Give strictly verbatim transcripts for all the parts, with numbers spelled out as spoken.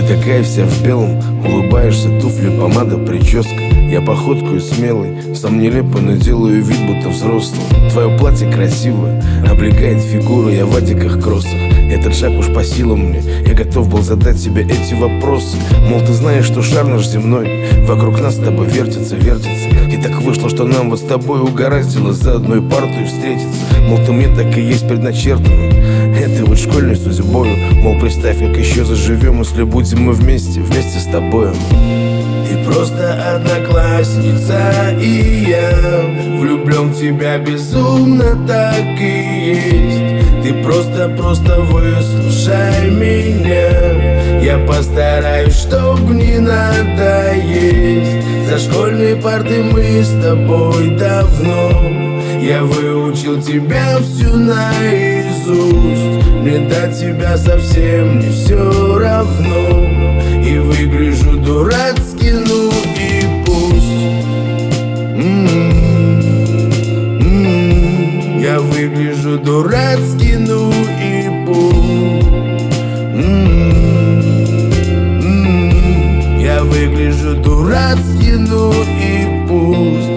такая вся в белом, улыбаешься, туфли, помада, прическа. Я походкаю смелый, сам нелепо, но делаю вид, будто взрослый. Твое платье красивое, облегает фигуру, я в адиках кроссах. Этот шаг уж по силам мне, я готов был задать себе эти вопросы. Мол, ты знаешь, что шар наш земной вокруг нас с тобой вертится, вертится. И так вышло, что нам вот с тобой угораздило за одной партой встретиться. Мол, ты мне так и есть предначертано этой вот школьной судьбою. Мол, представь, как еще заживем, если будем мы вместе, вместе с тобой. Ты просто одноклассница, и я влюблен в тебя безумно, так и есть. Ты просто-просто выслушай меня, я постараюсь, чтоб не надоесть. За школьной партой мы с тобой давно, я выучил тебя всю наизусть. Мне до тебя совсем не все равно, и выгляжу дурацки, ну и пусть. М-м-м, м-м, я выгляжу дурацки, ну и пусть. М-м-м, м-м, я выгляжу дурацки, ну и пусть.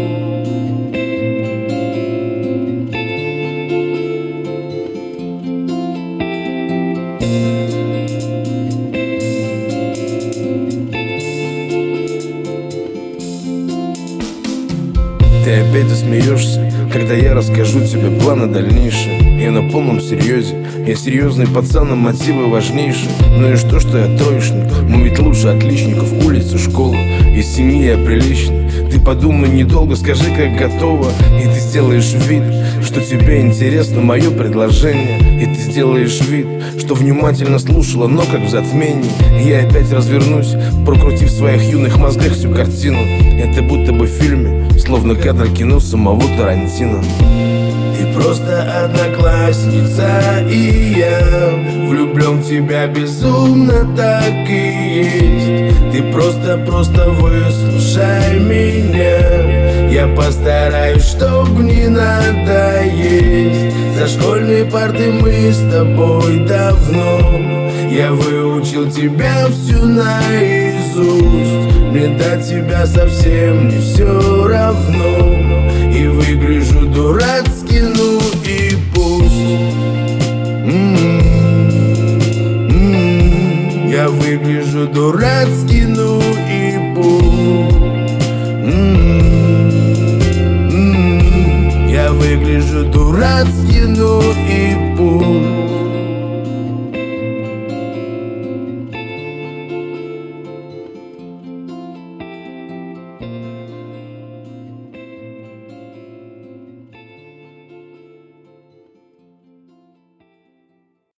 Ты опять засмеешься, когда я расскажу тебе планы дальнейшие. Я на полном серьезе, я серьезный пацан, а мотивы важнейшие. Ну и что, что я троечник? Мы ведь лучше отличников, улицы, школа. Из семьи я приличный. Ты подумай недолго, скажи, как готова. И ты сделаешь вид, что тебе интересно мое предложение. И ты сделаешь вид, что внимательно слушала, но как в затмении. Я опять развернусь, прокрутив в своих юных мозгах всю картину. Это будто бы в фильме, словно кадр кино самого Тарантино. Ты просто одноклассница, и я влюблен в тебя безумно, так и есть. Ты просто-просто выслушай меня, я постараюсь, чтоб не надоесть. За школьной партой мы с тобой давно, я выучил тебя всю наизусть. Мне до тебя совсем не все равно, и выгляжу дурацки, ну и пусть. М-м-м, м-м, я выгляжу дурацки, ну и пусть. М-м-м, м-м, я выгляжу дурацки, ну и